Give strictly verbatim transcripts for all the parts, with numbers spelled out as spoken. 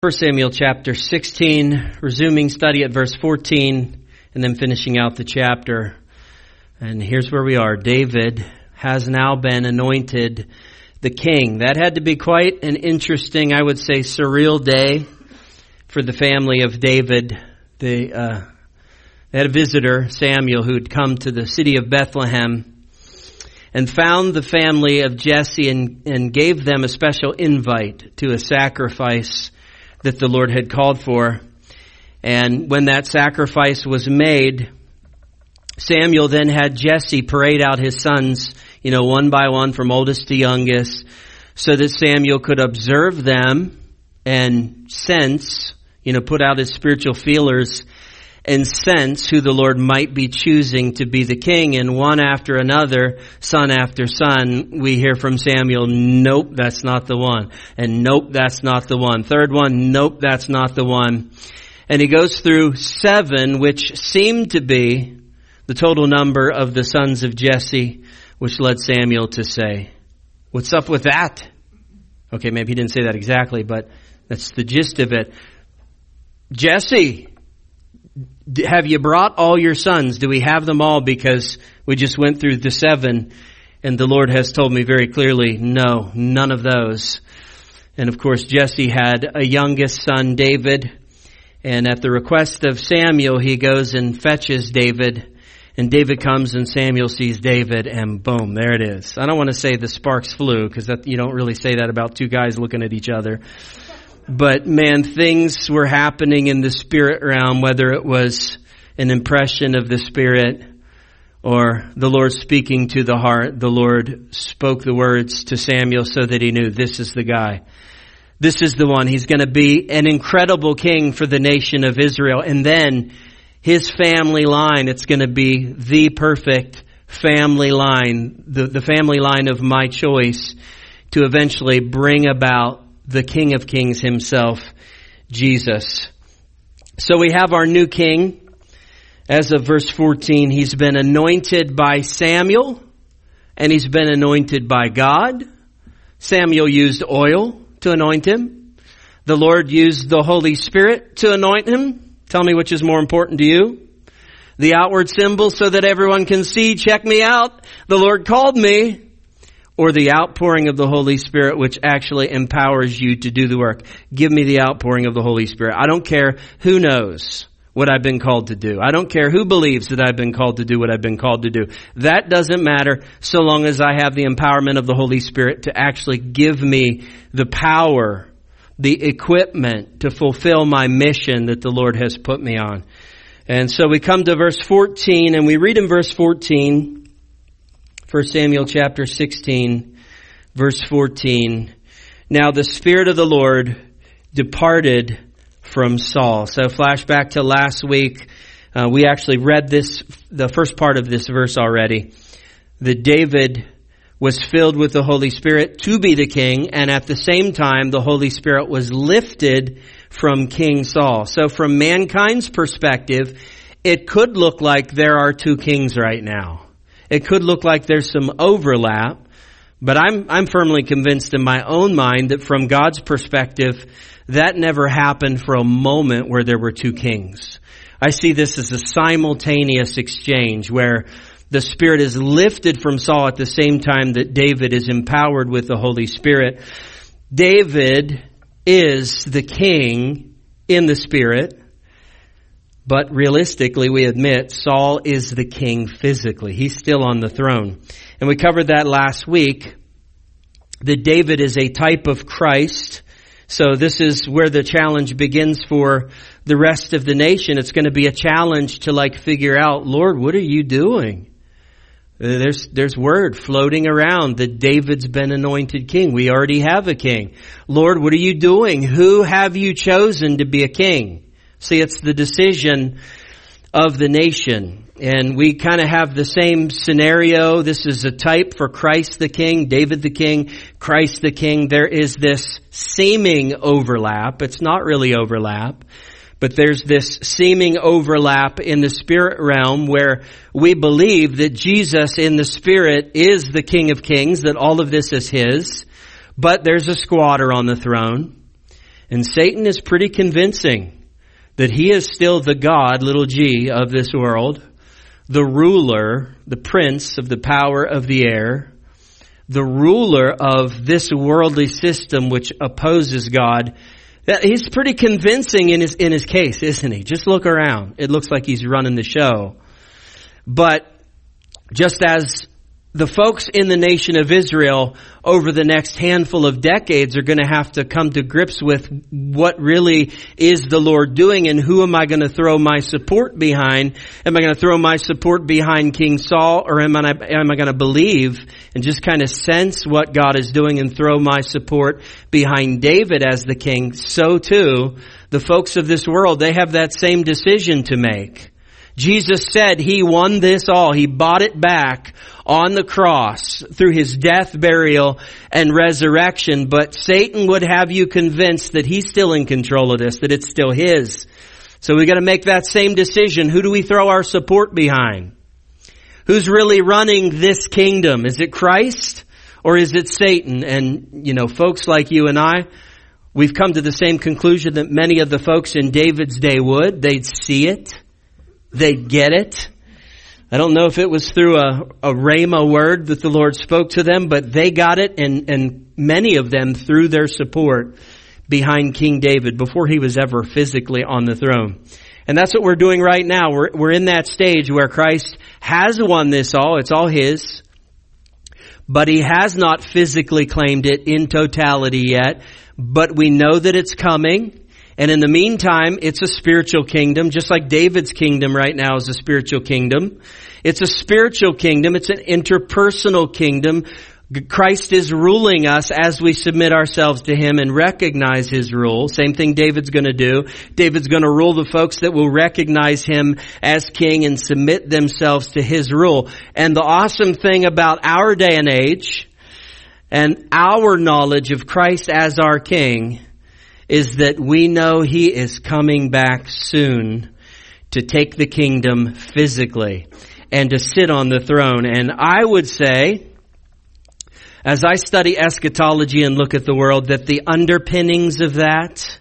First Samuel chapter sixteen, resuming study at verse fourteen, and then finishing out the chapter. And here's where we are. David has now been anointed the king. That had to be quite an interesting, I would say, surreal day for the family of David. They, uh, they had a visitor, Samuel, who had come to the city of Bethlehem and found the family of Jesse and, and gave them a special invite to a sacrifice that the Lord had called for. And when that sacrifice was made, Samuel then had Jesse parade out his sons, you know, one by one from oldest to youngest, so that Samuel could observe them and sense, you know, put out his spiritual feelers and sense who the Lord might be choosing to be the king. And one after another, son after son, we hear from Samuel, nope, that's not the one. And nope, that's not the one. Third one, nope, that's not the one. And he goes through seven, which seemed to be the total number of the sons of Jesse, which led Samuel to say, what's up with that? Okay, maybe he didn't say that exactly, but that's the gist of it. Jesse, have you brought all your sons? Do we have them all? Because we just went through the seven, and the Lord has told me very clearly, no, none of those. And of course, Jesse had a youngest son, David, and at the request of Samuel, he goes and fetches David, and David comes and Samuel sees David, and boom, there it is. I don't want to say the sparks flew, because that, you don't really say that about two guys looking at each other. But man, things were happening in the spirit realm, whether it was an impression of the Spirit or the Lord speaking to the heart. The Lord spoke the words to Samuel so that he knew this is the guy. This is the one. He's going to be an incredible king for the nation of Israel. And then his family line, it's going to be the perfect family line, the, the family line of my choice to eventually bring about the King of Kings himself, Jesus. So we have our new king. As of verse fourteen, he's been anointed by Samuel, and he's been anointed by God. Samuel used oil to anoint him. The Lord used the Holy Spirit to anoint him. Tell me which is more important to you. The outward symbol so that everyone can see, check me out, the Lord called me. Or the outpouring of the Holy Spirit, which actually empowers you to do the work. Give me the outpouring of the Holy Spirit. I don't care who knows what I've been called to do. I don't care who believes that I've been called to do what I've been called to do. That doesn't matter so long as I have the empowerment of the Holy Spirit to actually give me the power, the equipment to fulfill my mission that the Lord has put me on. And so we come to verse fourteen, and we read in verse fourteen, First Samuel chapter sixteen, verse fourteen. Now the Spirit of the Lord departed from Saul. So flashback to last week. Uh, we actually read this, the first part of this verse already. That David was filled with the Holy Spirit to be the king, and at the same time the Holy Spirit was lifted from King Saul. So from mankind's perspective, it could look like there are two kings right now. It could look like there's some overlap, but I'm I'm firmly convinced in my own mind that from God's perspective, that never happened for a moment where there were two kings. I see this as a simultaneous exchange where the Spirit is lifted from Saul at the same time that David is empowered with the Holy Spirit. David is the king in the Spirit. But realistically, we admit Saul is the king physically. He's still on the throne. And we covered that last week, that David is a type of Christ. So this is where the challenge begins for the rest of the nation. It's going to be a challenge to like figure out, Lord, what are you doing? There's, there's word floating around that David's been anointed king. We already have a king. Lord, what are you doing? Who have you chosen to be a king? See, it's the decision of the nation. And we kind of have the same scenario. This is a type for Christ the King, David the King, Christ the King. There is this seeming overlap. It's not really overlap, but there's this seeming overlap in the spirit realm where we believe that Jesus in the Spirit is the King of Kings, that all of this is His. But there's a squatter on the throne. And Satan is pretty convincing that he is still the God, little g, of this world, the ruler, the prince of the power of the air, the ruler of this worldly system which opposes God. He's pretty convincing in his, in his case, isn't he? Just look around. It looks like he's running the show. But just as the folks in the nation of Israel over the next handful of decades are going to have to come to grips with what really is the Lord doing and who am I going to throw my support behind? Am I going to throw my support behind King Saul, or am I, am I going to believe and just kind of sense what God is doing and throw my support behind David as the king? So too, the folks of this world, they have that same decision to make. Jesus said he won this all. He bought it back on the cross through his death, burial, and resurrection. But Satan would have you convinced that he's still in control of this, that it's still his. So we got to make that same decision. Who do we throw our support behind? Who's really running this kingdom? Is it Christ or is it Satan? And, you know, folks like you and I, we've come to the same conclusion that many of the folks in David's day would. They'd see it. They'd get it. I don't know if it was through a, a rhema word that the Lord spoke to them, but they got it, and, and many of them threw their support behind King David before he was ever physically on the throne. And that's what we're doing right now. We're, we're in that stage where Christ has won this all. It's all his. But he has not physically claimed it in totality yet. But we know that it's coming. And in the meantime, it's a spiritual kingdom, just like David's kingdom right now is a spiritual kingdom. It's a spiritual kingdom. It's an interpersonal kingdom. Christ is ruling us as we submit ourselves to him and recognize his rule. Same thing David's going to do. David's going to rule the folks that will recognize him as king and submit themselves to his rule. And the awesome thing about our day and age and our knowledge of Christ as our king is that we know he is coming back soon to take the kingdom physically and to sit on the throne. And I would say, as I study eschatology and look at the world, that the underpinnings of that,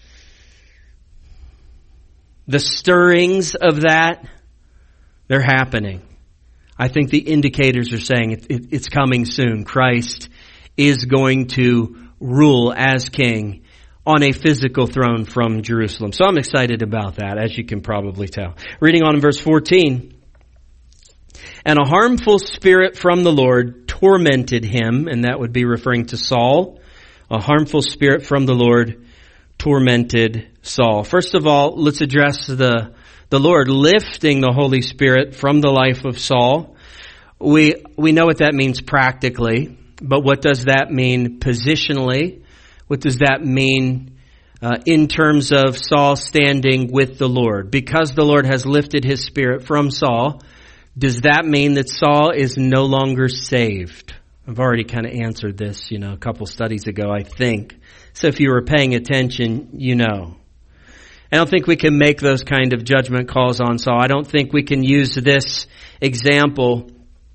the stirrings of that, they're happening. I think the indicators are saying it, it, it's coming soon. Christ is going to rule as king on a physical throne from Jerusalem. So I'm excited about that, as you can probably tell. Reading on in verse fourteen. And a harmful spirit from the Lord tormented him, and that would be referring to Saul. A harmful spirit from the Lord tormented Saul. First of all, let's address the, the Lord lifting the Holy Spirit from the life of Saul. We, we know what that means practically, but what does that mean positionally? What does that mean uh, in terms of Saul standing with the Lord? Because the Lord has lifted his spirit from Saul, does that mean that Saul is no longer saved? I've already kind of answered this, you know, a couple studies ago, I think. So if you were paying attention, you know. I don't think we can make those kind of judgment calls on Saul. I don't think we can use this example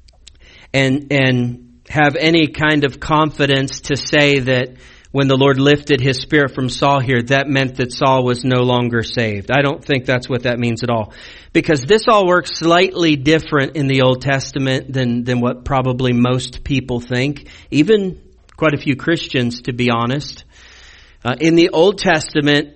and and have any kind of confidence to say that when the Lord lifted his spirit from Saul here, that meant that Saul was no longer saved. I don't think that's what that means at all. Because this all works slightly different in the Old Testament than, than what probably most people think. Even quite a few Christians, to be honest. Uh, in the Old Testament,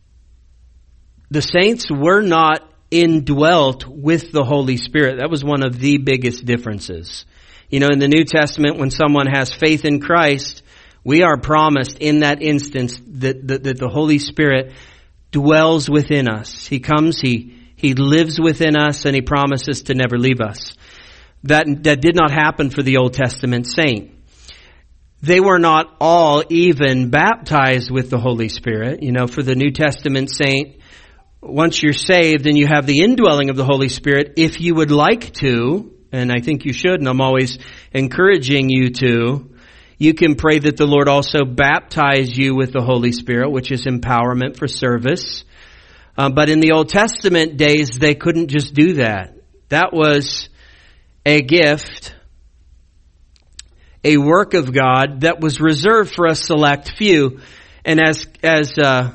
the saints were not indwelt with the Holy Spirit. That was one of the biggest differences. You know, in the New Testament, when someone has faith in Christ, we are promised in that instance that, that, that the Holy Spirit dwells within us. He comes, He, He lives within us, and He promises to never leave us. That, that did not happen for the Old Testament saint. They were not all even baptized with the Holy Spirit. You know, for the New Testament saint, once you're saved and you have the indwelling of the Holy Spirit, if you would like to, and I think you should, and I'm always encouraging you to, you can pray that the Lord also baptize you with the Holy Spirit, which is empowerment for service. Uh, but in the Old Testament days, they couldn't just do that. That was a gift, a work of God that was reserved for a select few. And as, as, uh,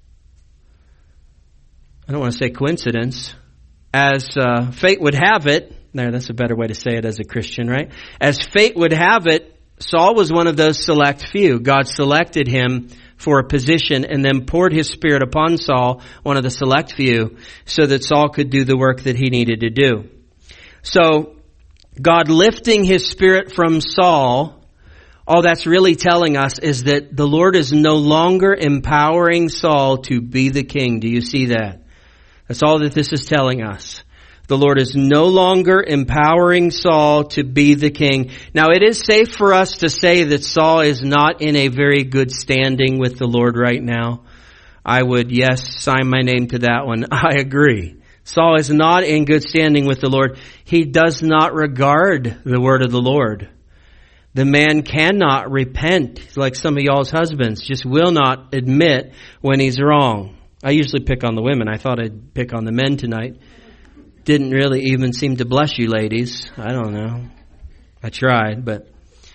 I don't want to say coincidence, as, uh, fate would have it, there, that's a better way to say it as a Christian, right? As fate would have it, Saul was one of those select few. God selected him for a position and then poured his Spirit upon Saul, one of the select few, so that Saul could do the work that he needed to do. So, God lifting his Spirit from Saul, all that's really telling us is that the Lord is no longer empowering Saul to be the king. Do you see that? That's all that this is telling us. The Lord is no longer empowering Saul to be the king. Now, it is safe for us to say that Saul is not in a very good standing with the Lord right now. I would, yes, sign my name to that one. I agree. Saul is not in good standing with the Lord. He does not regard the word of the Lord. The man cannot repent, like some of y'all's husbands, just will not admit when he's wrong. I usually pick on the women. I thought I'd pick on the men tonight. Didn't really even seem to bless you ladies. I don't know. I tried, but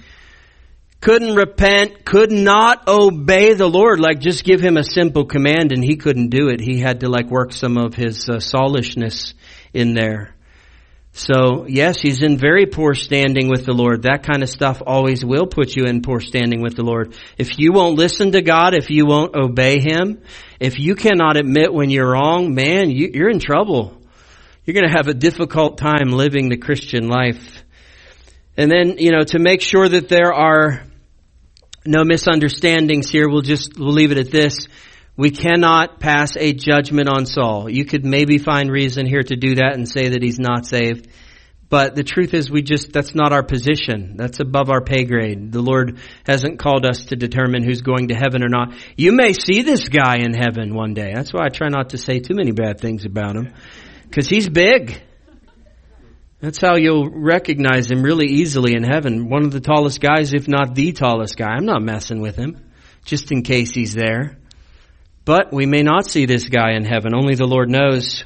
couldn't repent, could not obey the Lord. Like just give him a simple command and he couldn't do it. He had to like work some of his uh, Saulishness in there. So yes, he's in very poor standing with the Lord. That kind of stuff always will put you in poor standing with the Lord. If you won't listen to God, if you won't obey him, if you cannot admit when you're wrong, man, you, you're in trouble. You're going to have a difficult time living the Christian life. And then, you know, to make sure that there are no misunderstandings here, we'll just, we'll leave it at this. We cannot pass a judgment on Saul. You could maybe find reason here to do that and say that he's not saved. But the truth is we just, that's not our position. That's above our pay grade. The Lord hasn't called us to determine who's going to heaven or not. You may see this guy in heaven one day. That's why I try not to say too many bad things about him. Because he's big. That's how you'll recognize him really easily in heaven. One of the tallest guys, if not the tallest guy. I'm not messing with him, just in case he's there. But we may not see this guy in heaven. Only the Lord knows.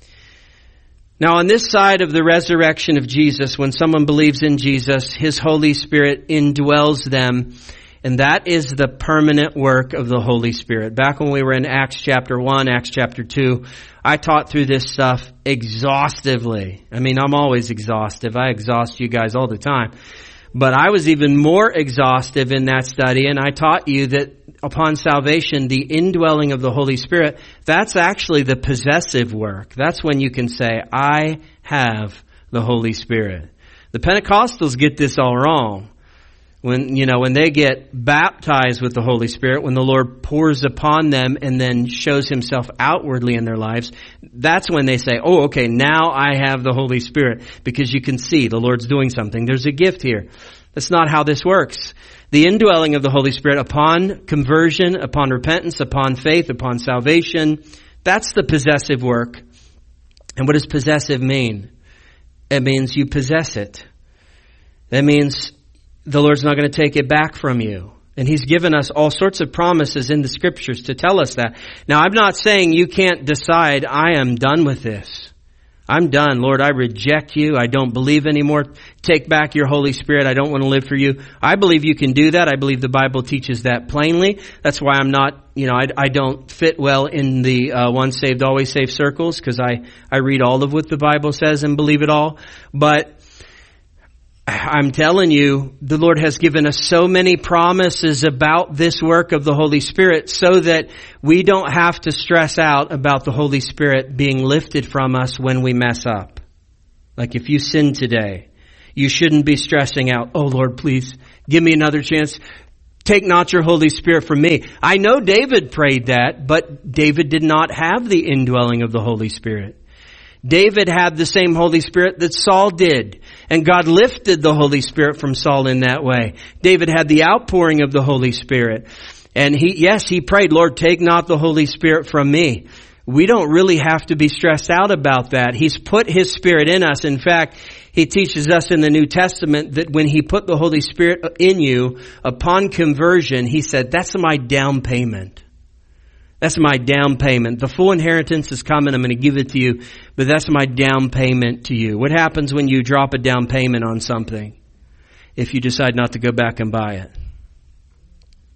Now, on this side of the resurrection of Jesus, when someone believes in Jesus, His Holy Spirit indwells them. And that is the permanent work of the Holy Spirit. Back when we were in Acts chapter one, Acts chapter two, I taught through this stuff exhaustively. I mean, I'm always exhaustive. I exhaust you guys all the time. But I was even more exhaustive in that study, and I taught you that upon salvation, the indwelling of the Holy Spirit, that's actually the possessive work. That's when you can say, I have the Holy Spirit. The Pentecostals get this all wrong. When, you know, when they get baptized with the Holy Spirit, when the Lord pours upon them and then shows Himself outwardly in their lives, that's when they say, oh, okay, now I have the Holy Spirit, because you can see the Lord's doing something. There's a gift here. That's not how this works. The indwelling of the Holy Spirit upon conversion, upon repentance, upon faith, upon salvation, that's the possessive work. And what does possessive mean? It means you possess it. That means the Lord's not going to take it back from you. And He's given us all sorts of promises in the Scriptures to tell us that. Now, I'm not saying you can't decide, I am done with this. I'm done. Lord, I reject you. I don't believe anymore. Take back your Holy Spirit. I don't want to live for you. I believe you can do that. I believe the Bible teaches that plainly. That's why I'm not, you know, I, I don't fit well in the uh, once saved, always saved circles, because I, I read all of what the Bible says and believe it all. But I'm telling you, the Lord has given us so many promises about this work of the Holy Spirit so that we don't have to stress out about the Holy Spirit being lifted from us when we mess up. Like if you sin today, you shouldn't be stressing out, oh Lord, please give me another chance. Take not your Holy Spirit from me. I know David prayed that, but David did not have the indwelling of the Holy Spirit. David had the same Holy Spirit that Saul did. And God lifted the Holy Spirit from Saul in that way. David had the outpouring of the Holy Spirit. And he, yes, he prayed, Lord, take not the Holy Spirit from me. We don't really have to be stressed out about that. He's put His Spirit in us. In fact, He teaches us in the New Testament that when He put the Holy Spirit in you upon conversion, He said, that's my down payment. That's my down payment. The full inheritance is coming. I'm going to give it to you. But that's my down payment to you. What happens when you drop a down payment on something if you decide not to go back and buy it?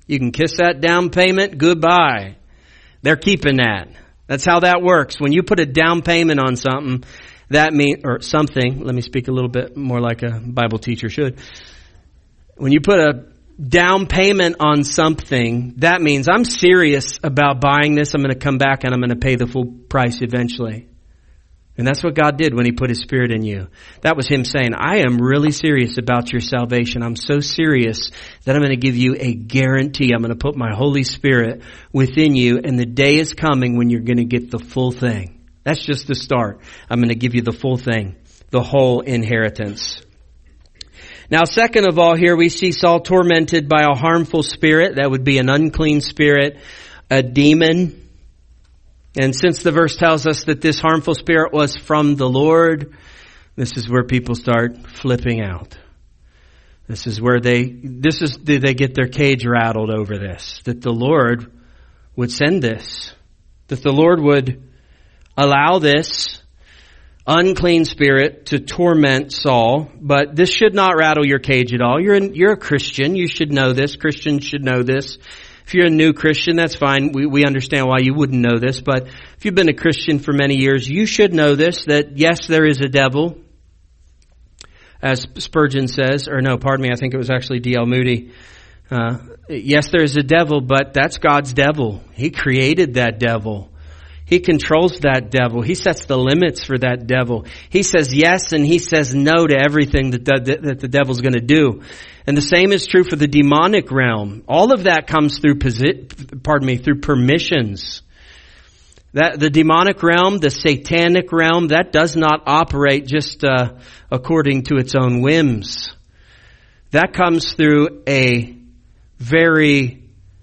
You can kiss that down payment, goodbye. They're keeping that. That's how that works. When you put a down payment on something, that means, or something, let me speak a little bit more like a Bible teacher should. When you put a down payment on something, that means I'm serious about buying this. I'm going to come back and I'm going to pay the full price eventually. And that's what God did when He put His Spirit in you. That was Him saying, I am really serious about your salvation. I'm so serious that I'm going to give you a guarantee. I'm going to put my Holy Spirit within you, and the day is coming when you're going to get the full thing. That's just the start. I'm going to give you the full thing, the whole inheritance. Now, second of all, here we see Saul tormented by a harmful spirit. That would be an unclean spirit, a demon. And since the verse tells us that this harmful spirit was from the Lord, this is where people start flipping out. This is where they, this is, they get their cage rattled over this. That the Lord would send this. That the Lord would allow this unclean spirit to torment Saul. But this should not rattle your cage at all. You're an, you're a Christian. You should know this. Christians should know this. If you're a new Christian, that's fine. We, we understand why you wouldn't know this. But if you've been a Christian for many years, you should know this, that yes, there is a devil. As Spurgeon says, or no, pardon me, I think it was actually D L Moody. Uh, yes, there is a devil, but that's God's devil. He created that devil. He controls that devil. He sets the limits for that devil. He says yes and He says no to everything that the, that the devil's going to do. And the same is true for the demonic realm. All of that comes through, pardon me, through permissions. That the demonic realm, the satanic realm, that does not operate just uh, according to its own whims. That comes through a very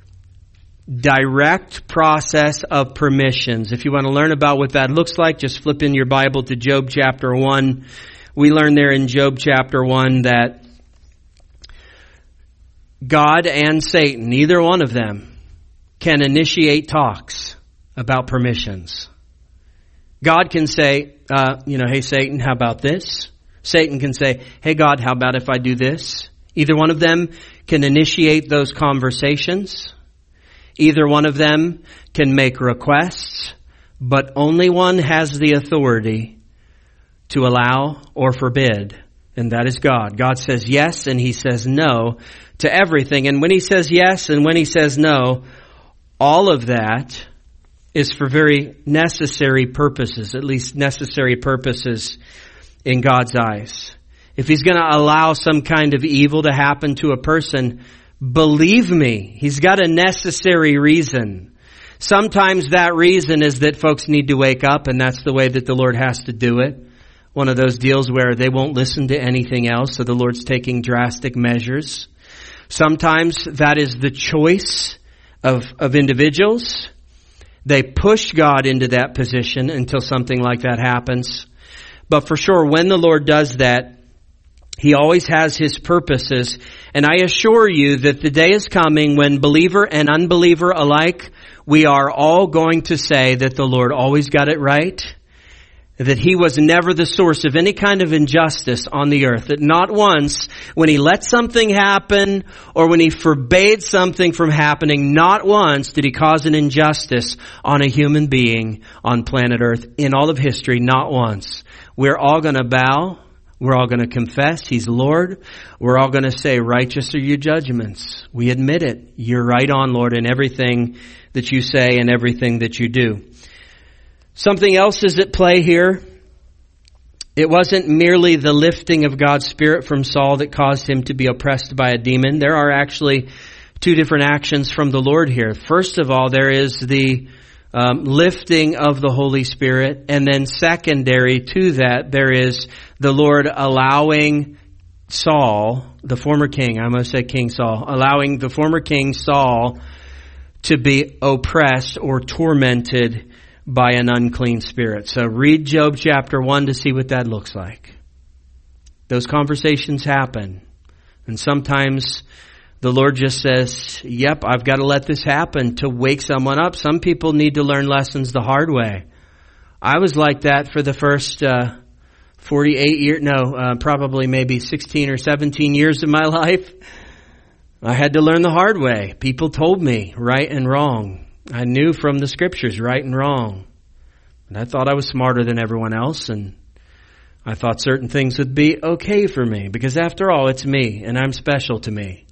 direct process of permissions. If you want to learn about what that looks like, just flip in your Bible to Job chapter one. We learn there in Job chapter one that God and Satan, either one of them, can initiate talks about permissions. God can say, uh, you know, hey Satan, how about this? Satan can say, hey God, how about if I do this? Either one of them can initiate those conversations. Either one of them can make requests, but only one has the authority to allow or forbid, and that is God. God says yes and He says no to everything. And when He says yes and when He says no, all of that is for very necessary purposes, at least necessary purposes in God's eyes. If He's going to allow some kind of evil to happen to a person, believe me, He's got a necessary reason. Sometimes that reason is that folks need to wake up, and that's the way that the Lord has to do it. One of those deals where they won't listen to anything else, so the Lord's taking drastic measures. Sometimes that is the choice of, of individuals. They push God into that position until something like that happens. But for sure, when the Lord does that, He always has His purposes. And I assure you that the day is coming when believer and unbeliever alike, we are all going to say that the Lord always got it right. That He was never the source of any kind of injustice on the earth. That not once, when He let something happen or when He forbade something from happening, not once did He cause an injustice on a human being on planet Earth in all of history. Not once. We're all going to bow. We're all going to confess He's Lord. We're all going to say, righteous are your judgments. We admit it. You're right on, Lord, in everything that you say and everything that you do. Something else is at play here. It wasn't merely the lifting of God's Spirit from Saul that caused him to be oppressed by a demon. There are actually two different actions from the Lord here. First of all, there is the um, lifting of the Holy Spirit. And then secondary to that, there is the Lord allowing Saul, the former king, I must say King Saul, allowing the former king Saul to be oppressed or tormented by an unclean spirit. So read Job chapter one to see what that looks like. Those conversations happen. And sometimes the Lord just says, yep, I've got to let this happen to wake someone up. Some people need to learn lessons the hard way. I was like that for the first uh, forty-eight years, no, uh, probably maybe sixteen or seventeen years of my life. I had to learn the hard way. People told me right and wrong. I knew from the scriptures right and wrong. And I thought I was smarter than everyone else, and I thought certain things would be okay for me, because after all, it's me, and I'm special to me.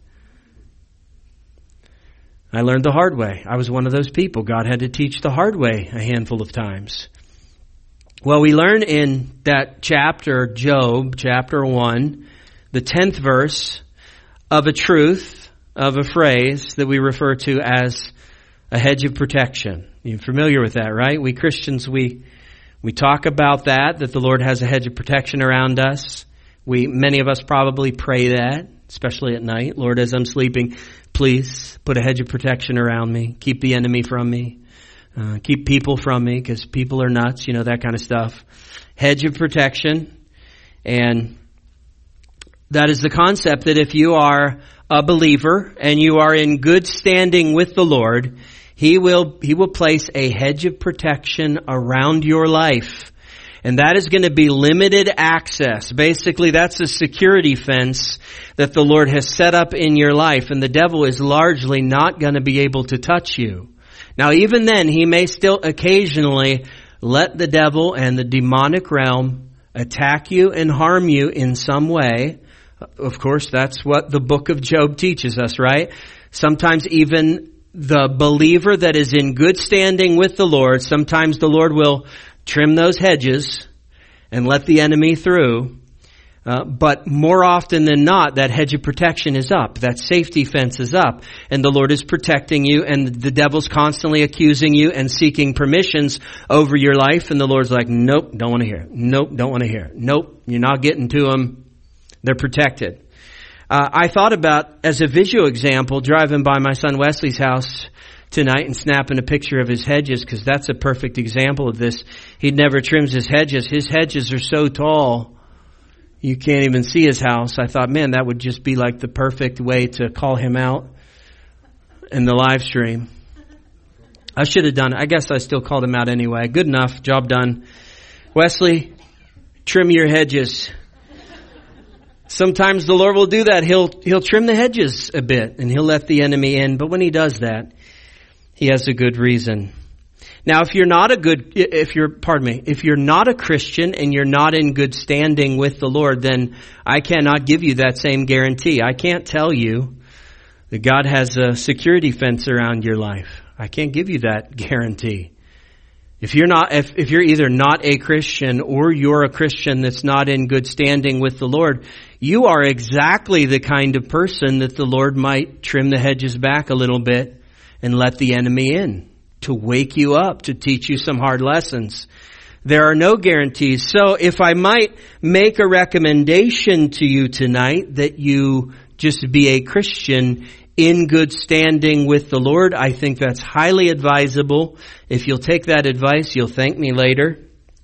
I learned the hard way. I was one of those people. God had to teach the hard way a handful of times. Well, we learn in that chapter, Job, chapter one, the tenth verse, of a truth, of a phrase that we refer to as a hedge of protection. You're familiar with that, right? We Christians, we we talk about that, that the Lord has a hedge of protection around us. We, many of us probably pray that, especially at night. Lord, as I'm sleeping, please put a hedge of protection around me. Keep the enemy from me. Uh, keep people from me, because people are nuts, you know, that kind of stuff. Hedge of protection. And that is the concept that if you are a believer and you are in good standing with the Lord, He will, He will place a hedge of protection around your life. And that is going to be limited access. Basically, that's a security fence that the Lord has set up in your life, and the devil is largely not going to be able to touch you. Now, even then, he may still occasionally let the devil and the demonic realm attack you and harm you in some way. Of course, that's what the book of Job teaches us, right? Sometimes even the believer that is in good standing with the Lord, sometimes the Lord will trim those hedges and let the enemy through. Uh, but more often than not, that hedge of protection is up. That safety fence is up. And the Lord is protecting you, and the devil's constantly accusing you and seeking permissions over your life. And the Lord's like, nope, don't want to hear it. Nope, don't want to hear it. Nope, you're not getting to them. They're protected. Uh, I thought about, as a visual example, driving by my son Wesley's house tonight and snapping a picture of his hedges, because that's a perfect example of this. He never trims his hedges. His hedges are so tall, you can't even see his house. I thought, man, that would just be like the perfect way to call him out in the live stream. I should have done it. I guess I still called him out anyway. Good enough. Job done. Wesley, trim your hedges. Sometimes the Lord will do that. He'll, he'll trim the hedges a bit and He'll let the enemy in. But when He does that, He has a good reason. Now, if you're not a good, if you're, pardon me, if you're not a Christian and you're not in good standing with the Lord, then I cannot give you that same guarantee. I can't tell you that God has a security fence around your life. I can't give you that guarantee. If you're not, if, if you're either not a Christian or you're a Christian that's not in good standing with the Lord, you are exactly the kind of person that the Lord might trim the hedges back a little bit and let the enemy in to wake you up, to teach you some hard lessons. There are no guarantees. So if I might make a recommendation to you tonight that you just be a Christian in good standing with the Lord, I think that's highly advisable. If you'll take that advice, you'll thank me later.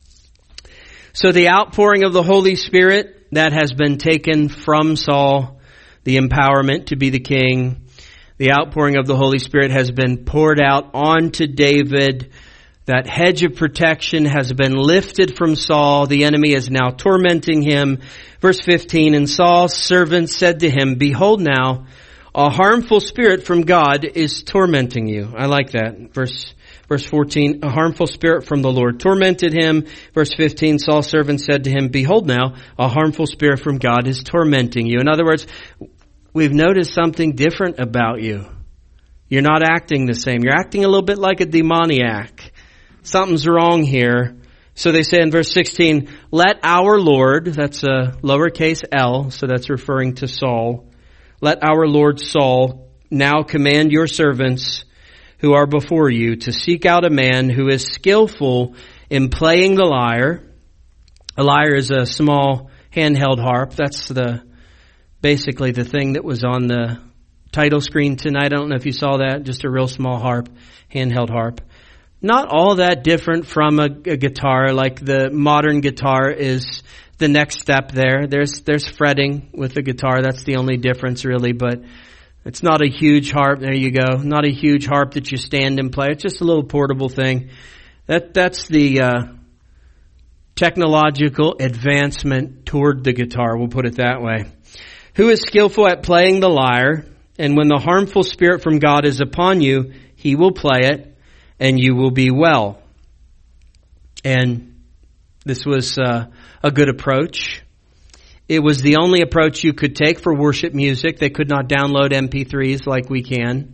So the outpouring of the Holy Spirit, that has been taken from Saul, the empowerment to be the king. The outpouring of the Holy Spirit has been poured out onto David. That hedge of protection has been lifted from Saul. The enemy is now tormenting him. Verse fifteen, and Saul's servant said to him, behold now, a harmful spirit from God is tormenting you. I like that. Verse Verse fourteen, a harmful spirit from the Lord tormented him. Verse fifteen, Saul's servant said to him, behold now, a harmful spirit from God is tormenting you. In other words, we've noticed something different about you. You're not acting the same. You're acting a little bit like a demoniac. Something's wrong here. So they say in verse sixteen, let our Lord, that's a lowercase l, so that's referring to Saul. Let our Lord Saul now command your servants who are before you to seek out a man who is skillful in playing the lyre. A lyre is a small handheld harp. That's the basically the thing that was on the title screen tonight. I don't know if you saw that. Just a real small harp, handheld harp. Not all that different from a, a guitar. Like the modern guitar is the next step there. There's there's fretting with the guitar. That's the only difference really, but it's not a huge harp. There you go. Not a huge harp that you stand and play. It's just a little portable thing. That that's the uh, technological advancement toward the guitar. We'll put it that way. Who is skillful at playing the lyre? And when the harmful spirit from God is upon you, he will play it and you will be well. And this was uh, a good approach. It was the only approach you could take for worship music. They could not download M P threes like we can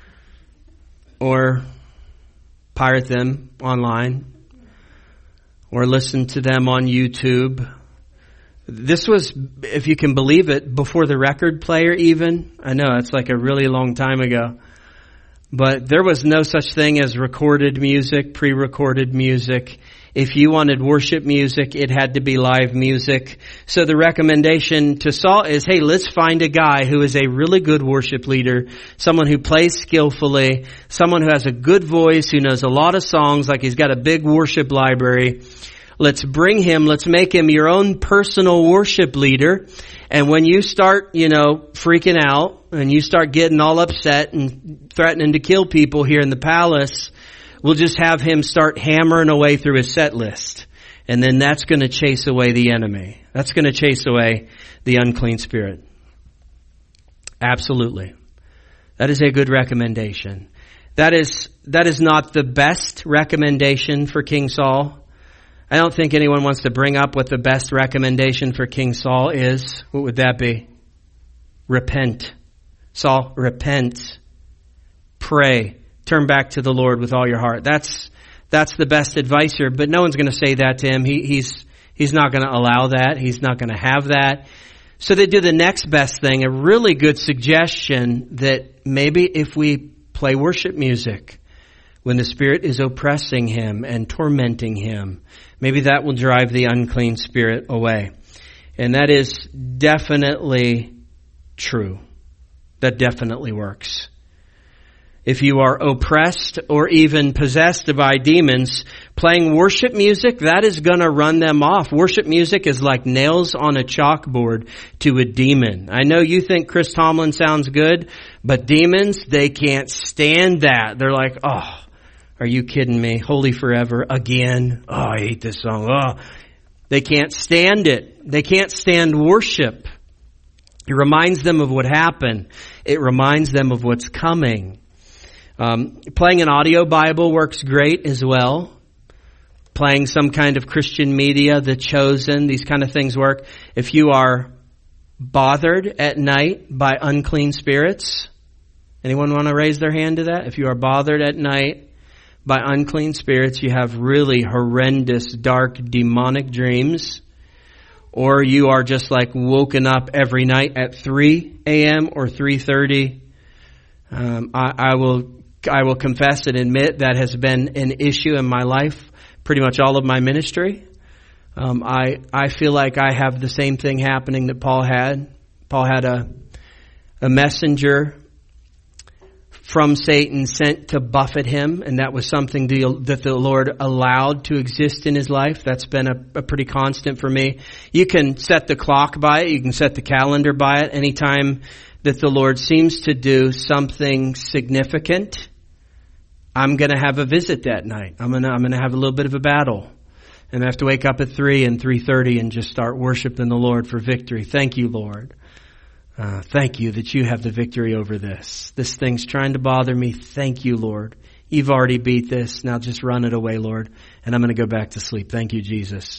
or pirate them online or listen to them on YouTube. This was, if you can believe it, before the record player even. I know, it's like a really long time ago. But there was no such thing as recorded music, pre-recorded music. If you wanted worship music, it had to be live music. So the recommendation to Saul is, hey, let's find a guy who is a really good worship leader, someone who plays skillfully, someone who has a good voice, who knows a lot of songs, like he's got a big worship library. Let's bring him, let's make him your own personal worship leader. And when you start, you know, freaking out and you start getting all upset and threatening to kill people here in the palace, we'll just have him start hammering away through his set list. And then that's going to chase away the enemy. That's going to chase away the unclean spirit. Absolutely. That is a good recommendation. That is, that is not the best recommendation for King Saul. I don't think anyone wants to bring up what the best recommendation for King Saul is. What would that be? Repent. Saul, repent. Pray. Turn back to the Lord with all your heart. That's that's the best advice here. But no one's going to say that to him. He, he's he's not going to allow that. He's not going to have that. So they do the next best thing. A really good suggestion that maybe if we play worship music when the Spirit is oppressing him and tormenting him, maybe that will drive the unclean spirit away. And that is definitely true. That definitely works. If you are oppressed or even possessed by demons, playing worship music, that is going to run them off. Worship music is like nails on a chalkboard to a demon. I know you think Chris Tomlin sounds good, but demons, they can't stand that. They're like, oh, are you kidding me? Holy Forever again. Oh, I hate this song. Oh, they can't stand it. They can't stand worship. It reminds them of what happened. It reminds them of what's coming. Um, playing an audio Bible works great as well. Playing some kind of Christian media, The Chosen, these kind of things work. If you are bothered at night by unclean spirits, anyone want to raise their hand to that? If you are bothered at night by unclean spirits, you have really horrendous, dark, demonic dreams, or you are just like woken up every night at three a.m. or three thirty, um, I, I will I will confess and admit that has been an issue in my life, pretty much all of my ministry. Um, I I feel like I have the same thing happening that Paul had. Paul had a a messenger from Satan sent to buffet him, and that was something that the Lord allowed to exist in his life. That's been a, a pretty constant for me. You can set the clock by it. You can set the calendar by it. Anytime that the Lord seems to do something significant, I'm going to have a visit that night. I'm going to I'm going to have a little bit of a battle. And I have to wake up at three and three thirty and just start worshiping the Lord for victory. Thank you, Lord. Uh, thank you that you have the victory over this. This thing's trying to bother me. Thank you, Lord. You've already beat this. Now just run it away, Lord. And I'm going to go back to sleep. Thank you, Jesus.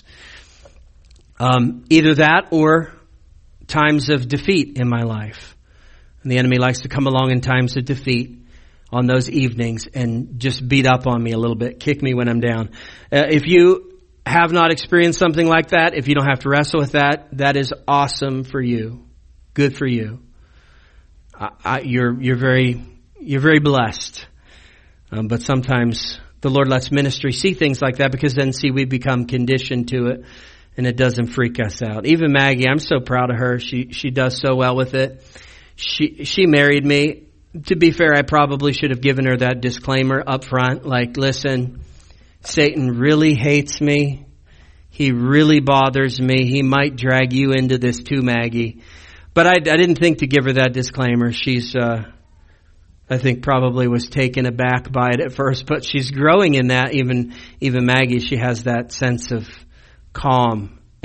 Um, either that or times of defeat in my life. And the enemy likes to come along in times of defeat on those evenings and just beat up on me a little bit, kick me when I'm down. Uh, if you have not experienced something like that, if you don't have to wrestle with that, that is awesome for you. Good for you. I, I, you're you're very you're very blessed. Um, but sometimes the Lord lets ministry see things like that, because then see we become conditioned to it, and it doesn't freak us out. Even Maggie, I'm so proud of her. She she does so well with it. She she married me. To be fair, I probably should have given her that disclaimer up front. Like, listen, Satan really hates me. He really bothers me. He might drag you into this too, Maggie. But I, I didn't think to give her that disclaimer. She's, uh, I think probably was taken aback by it at first, but she's growing in that. Even, even Maggie, she has that sense of calm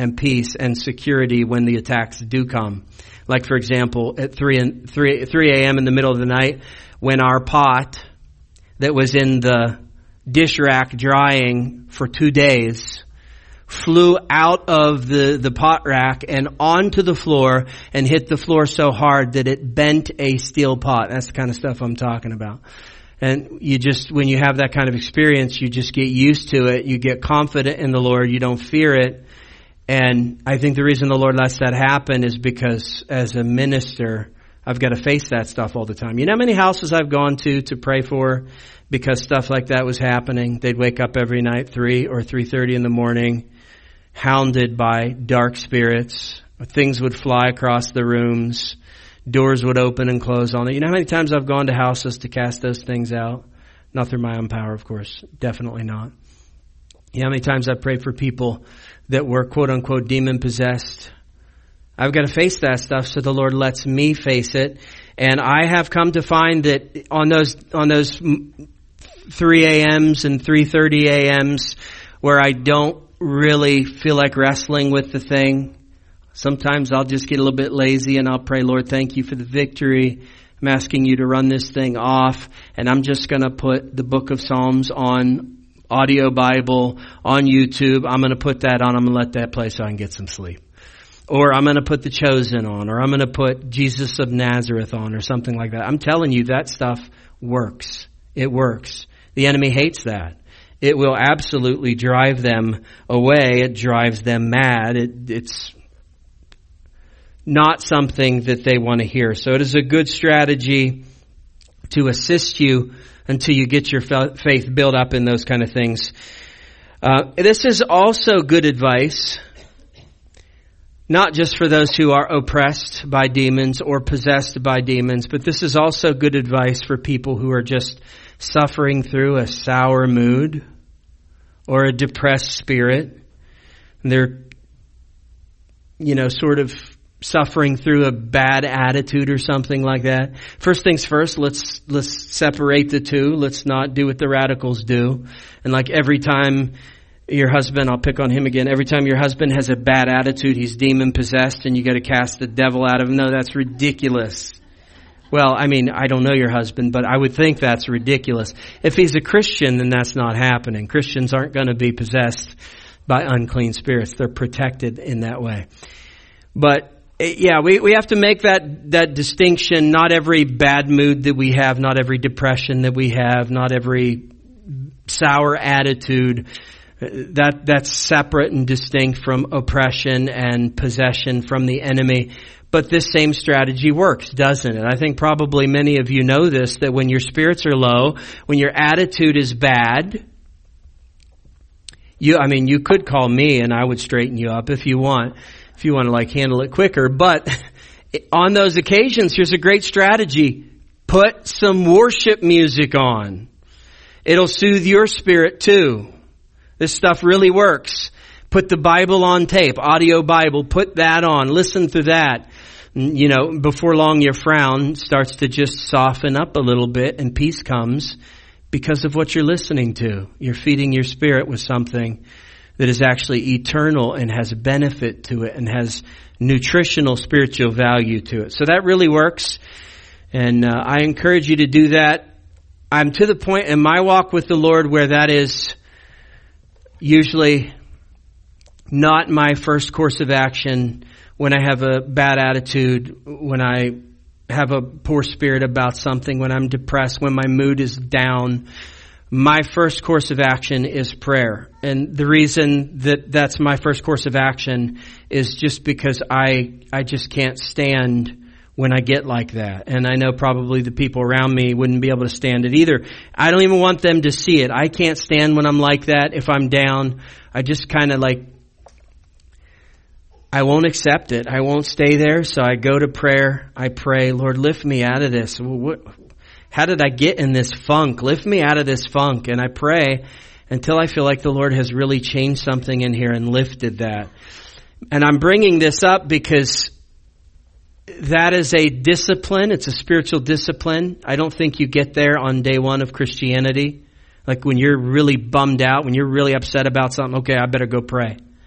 and peace and security when the attacks do come. Like, for example, at three a.m. in the middle of the night, when our pot that was in the dish rack drying for two days flew out of the, the pot rack and onto the floor and hit the floor so hard that it bent a steel pot. That's the kind of stuff I'm talking about. And you just, when you have that kind of experience, you just get used to it. You get confident in the Lord. You don't fear it. And I think the reason the Lord lets that happen is because as a minister, I've got to face that stuff all the time. You know how many houses I've gone to to pray for because stuff like that was happening? They'd wake up every night, three or three thirty in the morning, hounded by dark spirits. Things would fly across the rooms. Doors would open and close on it. You know how many times I've gone to houses to cast those things out? Not through my own power, of course. Definitely not. You know how many times I've prayed for people that were quote-unquote demon-possessed? I've got to face that stuff, so the Lord lets me face it. And I have come to find that on those on those three a.m.s and three thirty a.m.s where I don't really feel like wrestling with the thing, sometimes I'll just get a little bit lazy and I'll pray, Lord, thank you for the victory. I'm asking you to run this thing off, and I'm just going to put the book of Psalms on audio Bible, on YouTube. I'm going to put that on. I'm going to let that play so I can get some sleep. Or I'm going to put The Chosen on, or I'm going to put Jesus of Nazareth on, or something like that. I'm telling you, that stuff works. It works. The enemy hates that. It will absolutely drive them away. It drives them mad. It, it's not something that they want to hear. So it is a good strategy to assist you until you get your faith built up in those kind of things. Uh, this is also good advice, not just for those who are oppressed by demons or possessed by demons, but this is also good advice for people who are just suffering through a sour mood or a depressed spirit. And they're, you know, sort of suffering through a bad attitude or something like that. First things first, let's let's separate the two. Let's not do what the radicals do. And like every time your husband, I'll pick on him again, every time your husband has a bad attitude, he's demon possessed and you got to cast the devil out of him. No, that's ridiculous. Well, I mean, I don't know your husband, but I would think that's ridiculous. If he's a Christian, then that's not happening. Christians aren't going to be possessed by unclean spirits. They're protected in that way. But yeah, we, we have to make that, that distinction. Not every bad mood that we have, not every depression that we have, not every sour attitude, that, that's separate and distinct from oppression and possession from the enemy. But this same strategy works, doesn't it? I think probably many of you know this, that when your spirits are low, when your attitude is bad, you, I mean, you could call me and I would straighten you up if you want. If you want to like handle it quicker. But on those occasions, here's a great strategy. Put some worship music on. It'll soothe your spirit too. This stuff really works. Put the Bible on tape, audio Bible, put that on, listen to that. You know, before long your frown starts to just soften up a little bit and peace comes because of what you're listening to. You're feeding your spirit with something that is actually eternal and has benefit to it and has nutritional spiritual value to it. So that really works. And uh, I encourage you to do that. I'm to the point in my walk with the Lord where that is usually not my first course of action when I have a bad attitude, when I have a poor spirit about something, when I'm depressed, when my mood is down. My first course of action is prayer. And the reason that that's my first course of action is just because I I just can't stand when I get like that. And I know probably the people around me wouldn't be able to stand it either. I don't even want them to see it. I can't stand when I'm like that. If I'm down, I just kind of like, I won't accept it. I won't stay there. So I go to prayer. I pray, Lord, lift me out of this. What, how did I get in this funk? Lift me out of this funk. And I pray until I feel like the Lord has really changed something in here and lifted that. And I'm bringing this up because that is a discipline. It's a spiritual discipline. I don't think you get there on day one of Christianity. Like when you're really bummed out, when you're really upset about something, okay, I better go pray.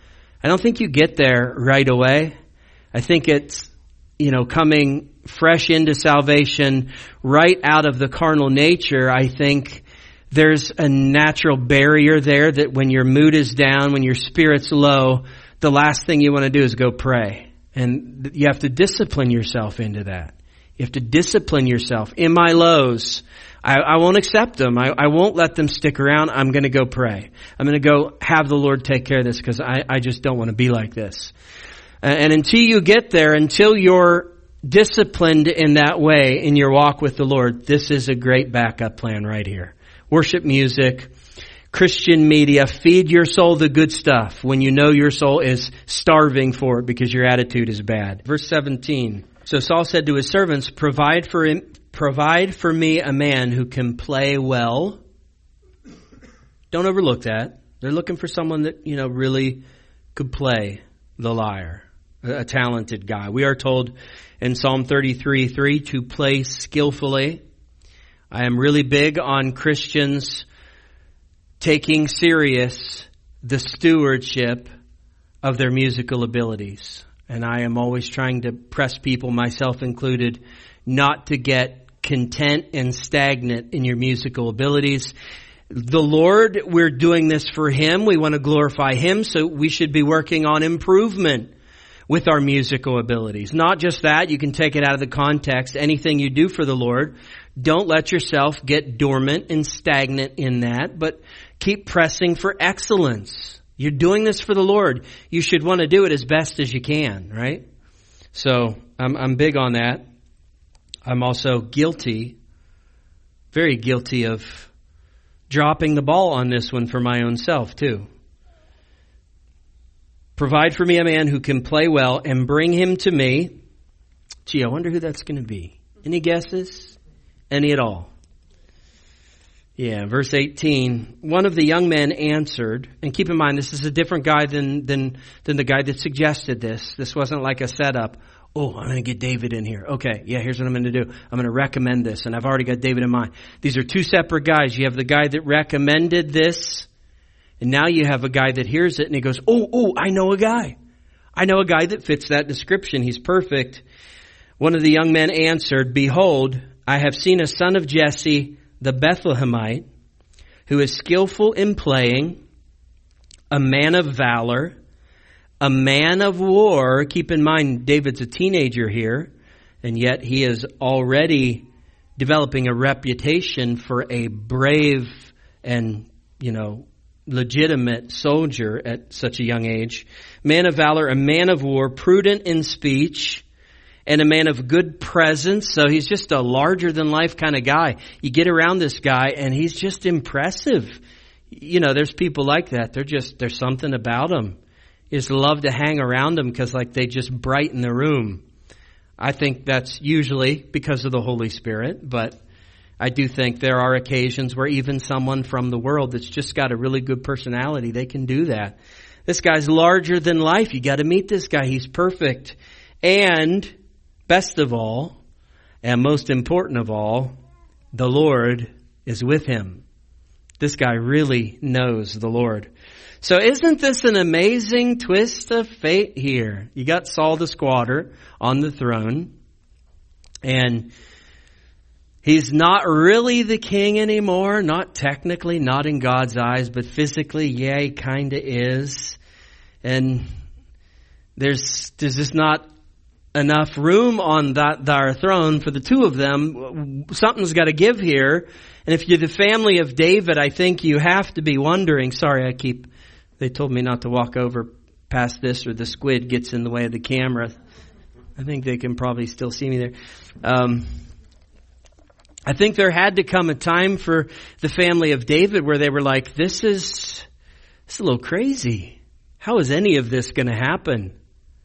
I don't think you get there right away. I think it's, you know, coming fresh into salvation right out of the carnal nature. I think there's a natural barrier there that when your mood is down, when your spirit's low, the last thing you want to do is go pray. And you have to discipline yourself into that. You have to discipline yourself. In my lows, I, I won't accept them. I, I won't let them stick around. I'm going to go pray. I'm going to go have the Lord take care of this because I, I just don't want to be like this. And, and until you get there, until you're disciplined in that way in your walk with the Lord, this is a great backup plan right here. Worship music, Christian media, feed your soul the good stuff when you know your soul is starving for it because your attitude is bad. Verse seventeen. So Saul said to his servants, provide for him, provide for me a man who can play well. Don't overlook that. They're looking for someone that, you know, really could play the lyre. A, a talented guy. We are told in Psalm thirty-three three to play skillfully. I am really big on Christians taking serious the stewardship of their musical abilities. And I am always trying to press people, myself included, not to get content and stagnant in your musical abilities. The Lord, we're doing this for Him. We want to glorify Him, so we should be working on improvement with our musical abilities. Not just that, you can take it out of the context. Anything you do for the Lord, don't let yourself get dormant and stagnant in that, but keep pressing for excellence. You're doing this for the Lord. You should want to do it as best as you can, right? So I'm, I'm big on that. I'm also guilty, very guilty of dropping the ball on this one for my own self too. Provide for me a man who can play well and bring him to me. Gee, I wonder who that's going to be. Any guesses? Any at all? Yeah, verse eighteen. One of the young men answered, and keep in mind, this is a different guy than than than the guy that suggested this. This wasn't like a setup. Oh, I'm going to get David in here. Okay, yeah, here's what I'm going to do. I'm going to recommend this, and I've already got David in mind. These are two separate guys. You have the guy that recommended this, and now you have a guy that hears it, and he goes, oh, oh, I know a guy. I know a guy that fits that description. He's perfect. One of the young men answered, behold, I have seen a son of Jesse, the Bethlehemite, who is skillful in playing, a man of valor, a man of war. Keep in mind, David's a teenager here, and yet he is already developing a reputation for a brave and, you know, legitimate soldier at such a young age. Man of valor, a man of war, prudent in speech, and a man of good presence. So he's just a larger than life kind of guy. You get around this guy and he's just impressive. You know, there's people like that. They're just, there's something about them. You just love to hang around them because like they just brighten the room. I think that's usually because of the Holy Spirit, but I do think there are occasions where even someone from the world that's just got a really good personality, they can do that. This guy's larger than life. You got to meet this guy. He's perfect. And best of all, and most important of all, the Lord is with him. This guy really knows the Lord. So isn't this an amazing twist of fate here? You got Saul the squatter on the throne, and he's not really the king anymore. Not technically, not in God's eyes, but physically, yeah, he kind of is. And there's, there's just not enough room on that our throne for the two of them. Something's got to give here. And if you're the family of David, I think you have to be wondering, sorry, I keep, they told me not to walk over past this or the squid gets in the way of the camera. I think they can probably still see me there. Um, I think there had to come a time for the family of David where they were like, this is, this is a little crazy. How is any of this going to happen?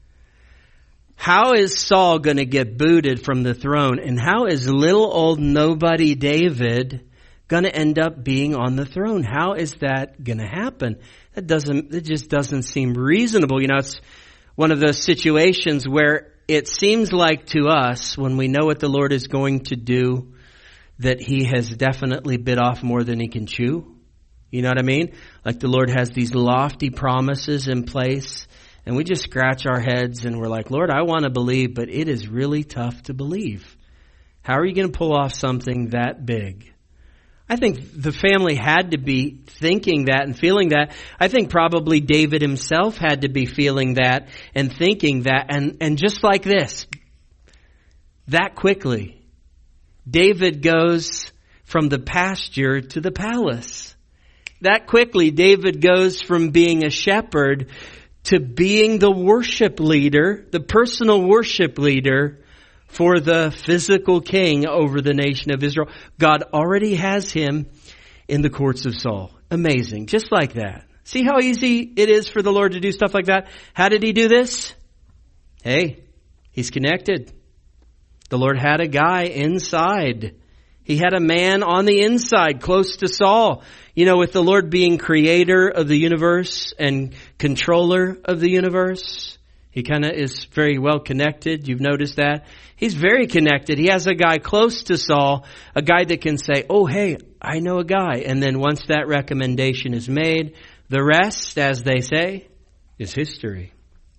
How is Saul going to get booted from the throne? And how is little old nobody David going to end up being on the throne? How is that going to happen? That doesn't, it just doesn't seem reasonable. You know, it's one of those situations where it seems like to us, when we know what the Lord is going to do, that he has definitely bit off more than he can chew. You know what I mean? Like the Lord has these lofty promises in place. And we just scratch our heads and we're like, Lord, I want to believe, but it is really tough to believe. How are you going to pull off something that big? I think the family had to be thinking that and feeling that. I think probably David himself had to be feeling that and thinking that. And, and just like this, that quickly, David goes from the pasture to the palace. That quickly, David goes from being a shepherd to being the worship leader, the personal worship leader for the physical king over the nation of Israel. God already has him in the courts of Saul. Amazing. Just like that. See how easy it is for the Lord to do stuff like that? How did he do this? Hey, he's connected. The Lord had a guy inside. He had a man on the inside close to Saul. You know, with the Lord being creator of the universe and controller of the universe, he kind of is very well connected. You've noticed that. He's very connected. He has a guy close to Saul, a guy that can say, oh, hey, I know a guy. And then once that recommendation is made, the rest, as they say, is history.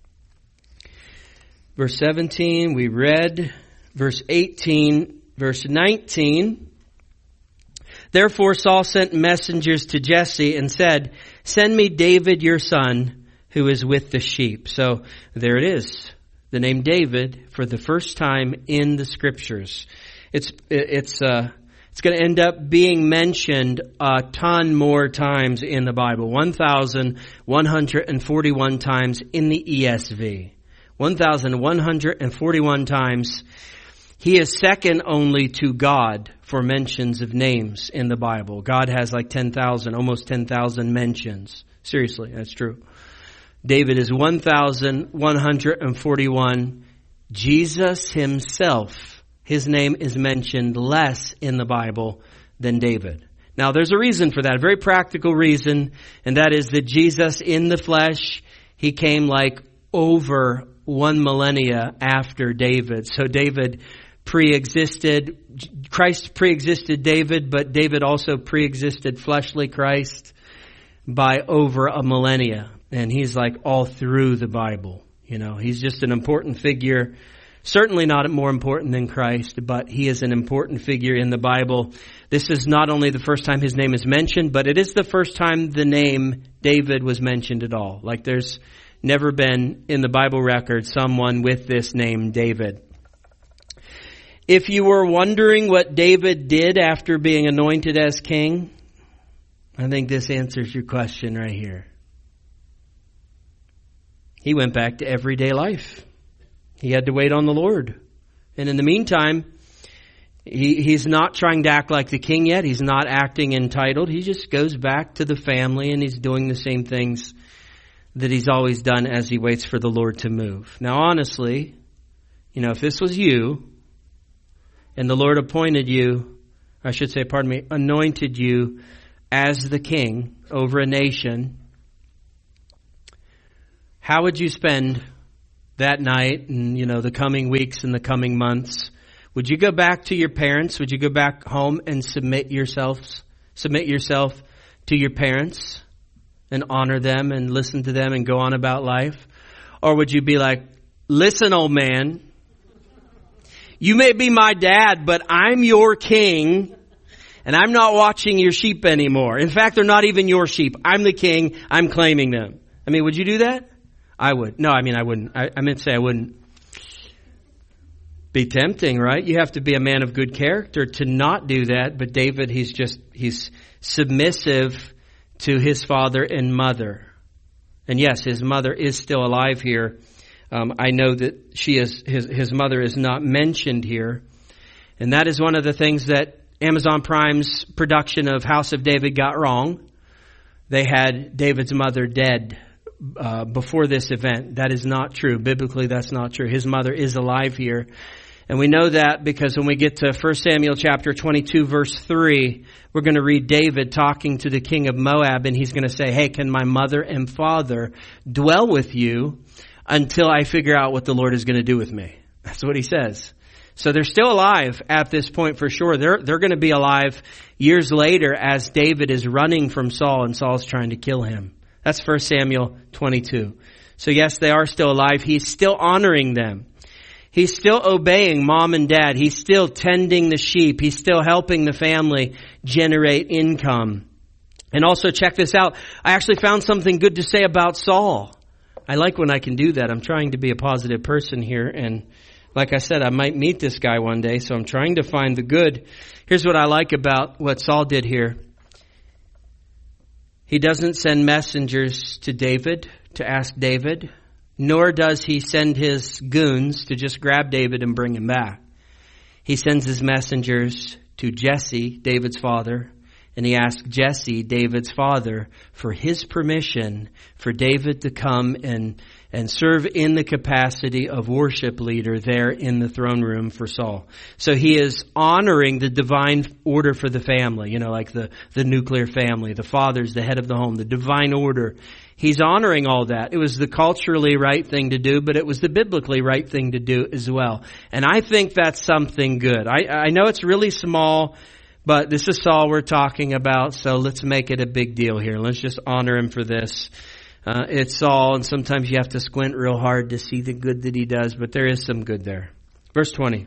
Verse seventeen, we read. Verse eighteen, verse nineteen. Therefore Saul sent messengers to Jesse and said, send me David your son, who is with the sheep. So there it is. The name David for the first time in the scriptures. It's, it's, uh, it's going to end up being mentioned a ton more times in the Bible. one thousand one hundred forty-one times in the E S V. one thousand one hundred forty-one times. He is second only to God for mentions of names in the Bible. God has like ten thousand, almost ten thousand mentions. Seriously, that's true. David is one thousand one hundred forty-one. Jesus himself, his name is mentioned less in the Bible than David. Now there's a reason for that, a very practical reason, and that is that Jesus in the flesh, he came like over one millennia after David. So David pre-existed, Christ pre-existed David, but David also pre-existed fleshly Christ by over a millennia. And he's like all through the Bible. You know, he's just an important figure. Certainly not more important than Christ, but he is an important figure in the Bible. This is not only the first time his name is mentioned, but it is the first time the name David was mentioned at all. Like there's never been in the Bible record someone with this name David. If you were wondering what David did after being anointed as king, I think this answers your question right here. He went back to everyday life. He had to wait on the Lord. And in the meantime, he, he's not trying to act like the king yet. He's not acting entitled. He just goes back to the family and he's doing the same things that he's always done as he waits for the Lord to move. Now, honestly, you know, if this was you and the Lord appointed you, I should say, pardon me, anointed you as the king over a nation, how would you spend that night and, you know, the coming weeks and the coming months? Would you go back to your parents? Would you go back home and submit yourselves, submit yourself to your parents and honor them and listen to them and go on about life? Or would you be like, listen, old man, you may be my dad, but I'm your king and I'm not watching your sheep anymore. In fact, they're not even your sheep. I'm the king. I'm claiming them. I mean, would you do that? I would. No, I mean, I wouldn't. I, I meant to say I wouldn't. Be tempting, right? You have to be a man of good character to not do that. But David, he's just, he's submissive to his father and mother. And yes, his mother is still alive here. Um, I know that she is, his, his mother is not mentioned here. And that is one of the things that Amazon Prime's production of House of David got wrong. They had David's mother dead uh, before this event. That is not true. Biblically, that's not true. His mother is alive here. And we know that because when we get to First Samuel chapter twenty-two, verse three, we're going to read David talking to the king of Moab, and he's going to say, hey, can my mother and father dwell with you until I figure out what the Lord is going to do with me? That's what he says. So they're still alive at this point for sure. They're, they're going to be alive years later as David is running from Saul and Saul's trying to kill him. That's First Samuel twenty-two. So yes, they are still alive. He's still honoring them. He's still obeying mom and dad. He's still tending the sheep. He's still helping the family generate income. And also check this out. I actually found something good to say about Saul. I like when I can do that. I'm trying to be a positive person here. And like I said, I might meet this guy one day. So I'm trying to find the good. Here's what I like about what Saul did here. He doesn't send messengers to David to ask David, nor does he send his goons to just grab David and bring him back. He sends his messengers to Jesse, David's father, and he asks Jesse, David's father, for his permission for David to come and, and serve in the capacity of worship leader there in the throne room for Saul. So he is honoring the divine order for the family, you know, like the, the nuclear family, the father's the head of the home, the divine order. He's honoring all that. It was the culturally right thing to do, but it was the biblically right thing to do as well. And I think that's something good. I, I know it's really small, but this is Saul we're talking about, so let's make it a big deal here. Let's just honor him for this. Uh, it's Saul, and sometimes you have to squint real hard to see the good that he does, but there is some good there. Verse twenty.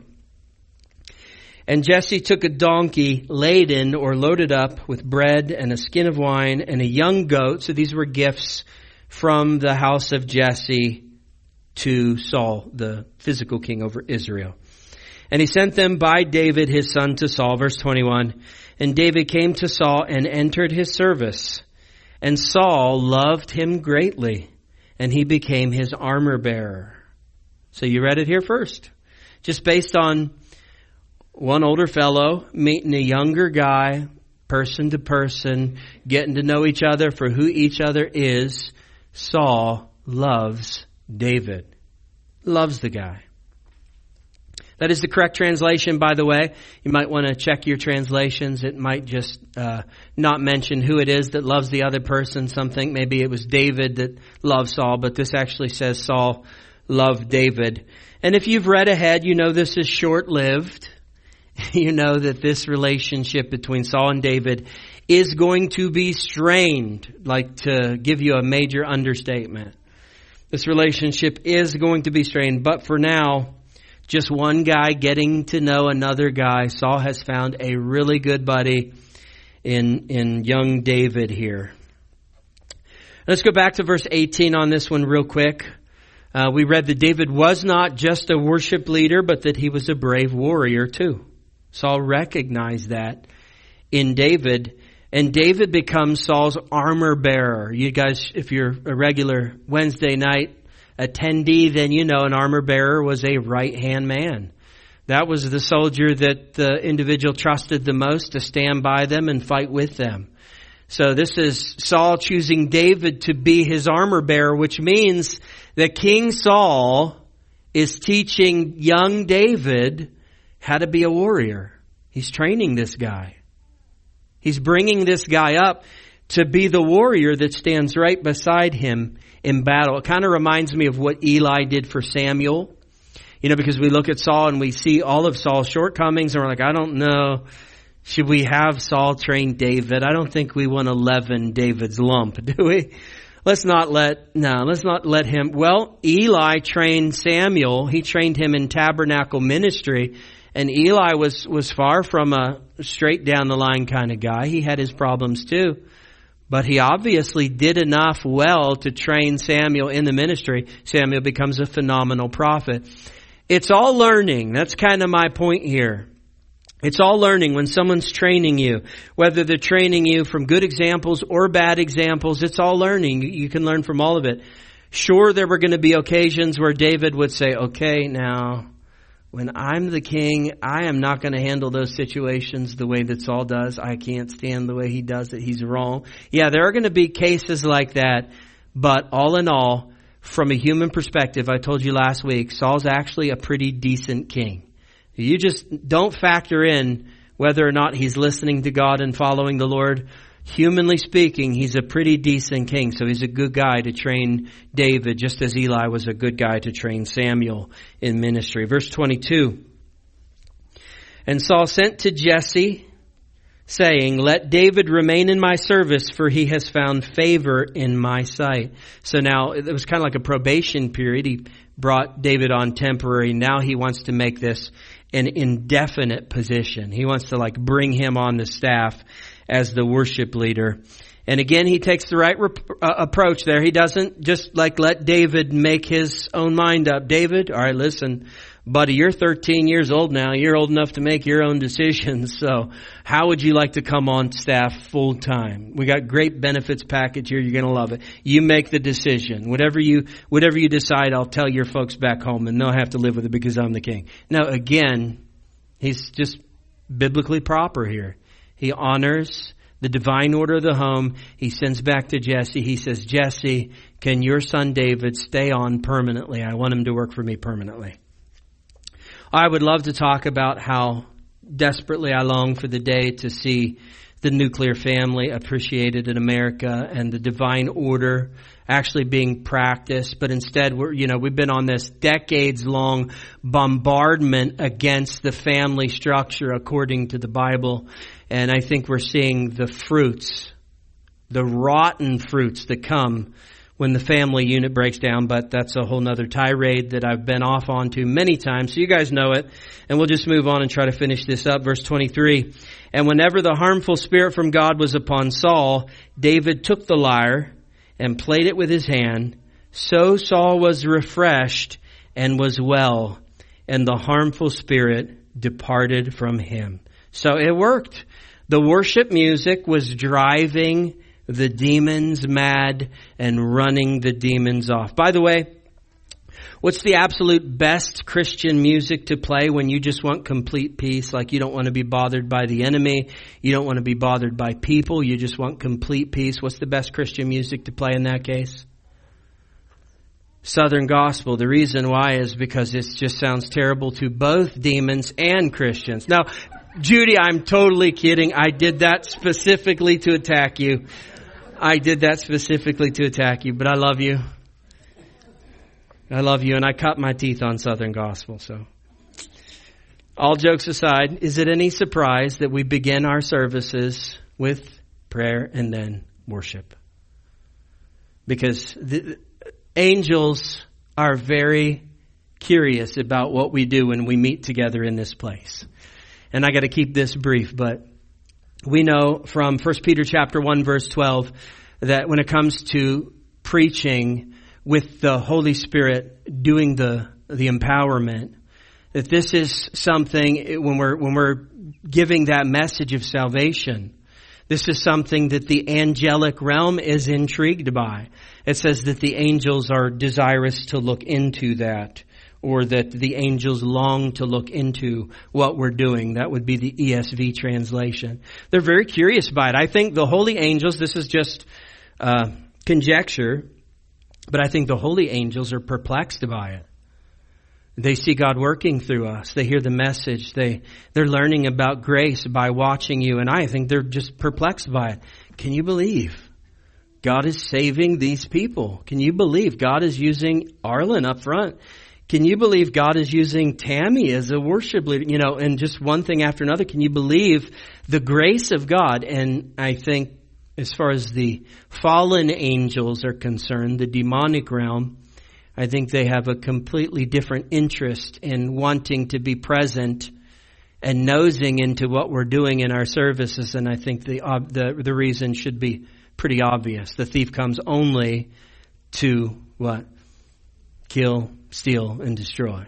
And Jesse took a donkey laden or loaded up with bread and a skin of wine and a young goat. So these were gifts from the house of Jesse to Saul, the physical king over Israel. And he sent them by David, his son, to Saul. Verse twenty-one. And David came to Saul and entered his service. And Saul loved him greatly, and he became his armor bearer. So you read it here first. Just based on one older fellow meeting a younger guy, person to person, getting to know each other for who each other is, Saul loves David. Loves the guy. That is the correct translation, by the way. You might want to check your translations. It might just uh, not mention who it is that loves the other person. Some think maybe it was David that loved Saul, but this actually says Saul loved David. And if you've read ahead, you know this is short-lived. You know that this relationship between Saul and David is going to be strained, like to give you a major understatement. This relationship is going to be strained, but for now, just one guy getting to know another guy. Saul has found a really good buddy in, in young David here. Let's go back to verse eighteen on this one real quick. Uh, we read that David was not just a worship leader, but that he was a brave warrior too. Saul recognized that in David, and David becomes Saul's armor bearer. You guys, if you're a regular Wednesday night attendee, then you know an armor bearer was a right-hand man. That was the soldier that the individual trusted the most to stand by them and fight with them. So this is Saul choosing David to be his armor bearer, which means that King Saul is teaching young David how to be a warrior. He's training this guy. He's bringing this guy up to be the warrior that stands right beside him in battle. It kind of reminds me of what Eli did for Samuel. You know, because we look at Saul and we see all of Saul's shortcomings and we're like, I don't know. Should we have Saul train David? I don't think we want to leaven David's lump, do we? Let's not let, no, let's not let him. Well, Eli trained Samuel. He trained him in tabernacle ministry. And Eli was, was far from a straight down the line kind of guy. He had his problems too. But he obviously did enough well to train Samuel in the ministry. Samuel becomes a phenomenal prophet. It's all learning. That's kind of my point here. It's all learning when someone's training you. Whether they're training you from good examples or bad examples, it's all learning. You can learn from all of it. Sure, there were going to be occasions where David would say, okay, now, when I'm the king, I am not going to handle those situations the way that Saul does. I can't stand the way he does it. He's wrong. Yeah, there are going to be cases like that. But all in all, from a human perspective, I told you last week, Saul's actually a pretty decent king. You just don't factor in whether or not he's listening to God and following the Lord. Humanly speaking, he's a pretty decent king. So he's a good guy to train David, just as Eli was a good guy to train Samuel in ministry. Verse twenty-two. And Saul sent to Jesse saying, let David remain in my service, for he has found favor in my sight. So now it was kind of like a probation period. He brought David on temporary. Now he wants to make this an indefinite position. He wants to like bring him on the staff as the worship leader. And again, he takes the right rep- uh, approach there. He doesn't just like let David make his own mind up. David, all right, listen, buddy, you're thirteen years old now. You're old enough to make your own decisions. So how would you like to come on staff full time? We got great benefits package here. You're going to love it. You make the decision. Whatever you, whatever you decide, I'll tell your folks back home and they'll have to live with it because I'm the king. Now, again, he's just biblically proper here. He honors the divine order of the home. He sends back to Jesse. He says, Jesse, can your son David stay on permanently? I want him to work for me permanently. I would love to talk about how desperately I long for the day to see the nuclear family appreciated in America and the divine order actually being practiced. But instead, we're, you know, we've been on this decades long bombardment against the family structure according to the Bible. And I think we're seeing the fruits, the rotten fruits that come when the family unit breaks down. But that's a whole nother tirade that I've been off onto many times. So you guys know it. And we'll just move on and try to finish this up. Verse twenty-three. And whenever the harmful spirit from God was upon Saul, David took the lyre and played it with his hand. So Saul was refreshed and was well, and the harmful spirit departed from him. So it worked. The worship music was driving the demons mad and running the demons off. By the way, what's the absolute best Christian music to play when you just want complete peace? Like you don't want to be bothered by the enemy. You don't want to be bothered by people. You just want complete peace. What's the best Christian music to play in that case? Southern gospel. The reason why is because it just sounds terrible to both demons and Christians. Now, Judy, I'm totally kidding. I did that specifically to attack you. I did that specifically to attack you, but I love you. I love you, and I cut my teeth on Southern gospel. So, all jokes aside, is it any surprise that we begin our services with prayer and then worship? Because the angels are very curious about what we do when we meet together in this place. And I got to keep this brief, but we know from First Peter chapter one verse twelve that when it comes to preaching with the Holy Spirit doing the the empowerment, that this is something when we're when we're giving that message of salvation, this is something that the angelic realm is intrigued by. It says that the angels are desirous to look into that, or that the angels long to look into what we're doing. That would be the E S V translation. They're very curious by it. I think the holy angels, this is just uh, conjecture, but I think the holy angels are perplexed by it. They see God working through us. They hear the message. They, they're learning about grace by watching you and I. I think they're just perplexed by it. Can you believe God is saving these people? Can you believe God is using Arlen up front? Can you believe God is using Tammy as a worship leader? You know, and just one thing after another. Can you believe the grace of God? And I think as far as the fallen angels are concerned, the demonic realm, I think they have a completely different interest in wanting to be present and nosing into what we're doing in our services. And I think the the, the reason should be pretty obvious. The thief comes only to what? Kill, steal, and destroy.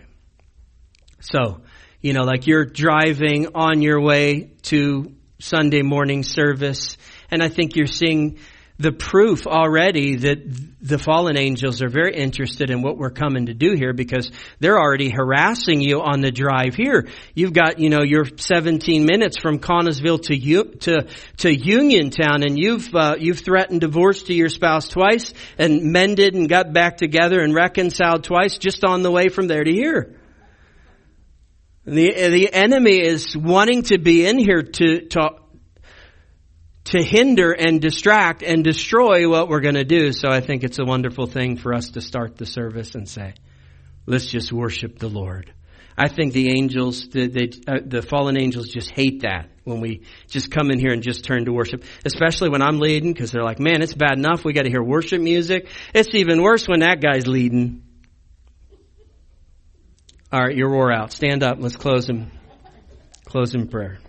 So, you know, like you're driving on your way to Sunday morning service, and I think you're seeing the proof already that the fallen angels are very interested in what we're coming to do here, because they're already harassing you on the drive here. You've got, you know, you're seventeen minutes from Connellsville to U- to to Uniontown, and you've uh, you've threatened divorce to your spouse twice, and mended and got back together and reconciled twice just on the way from there to here. The the enemy is wanting to be in here to to. to hinder and distract and destroy what we're going to do. So I think it's a wonderful thing for us to start the service and say, let's just worship the Lord. I think the angels, the, they, uh, the fallen angels just hate that when we just come in here and just turn to worship, especially when I'm leading, because they're like, man, it's bad enough we got to hear worship music. It's even worse when that guy's leading. All right, you're wore out. Stand up. Let's close him. Close in prayer.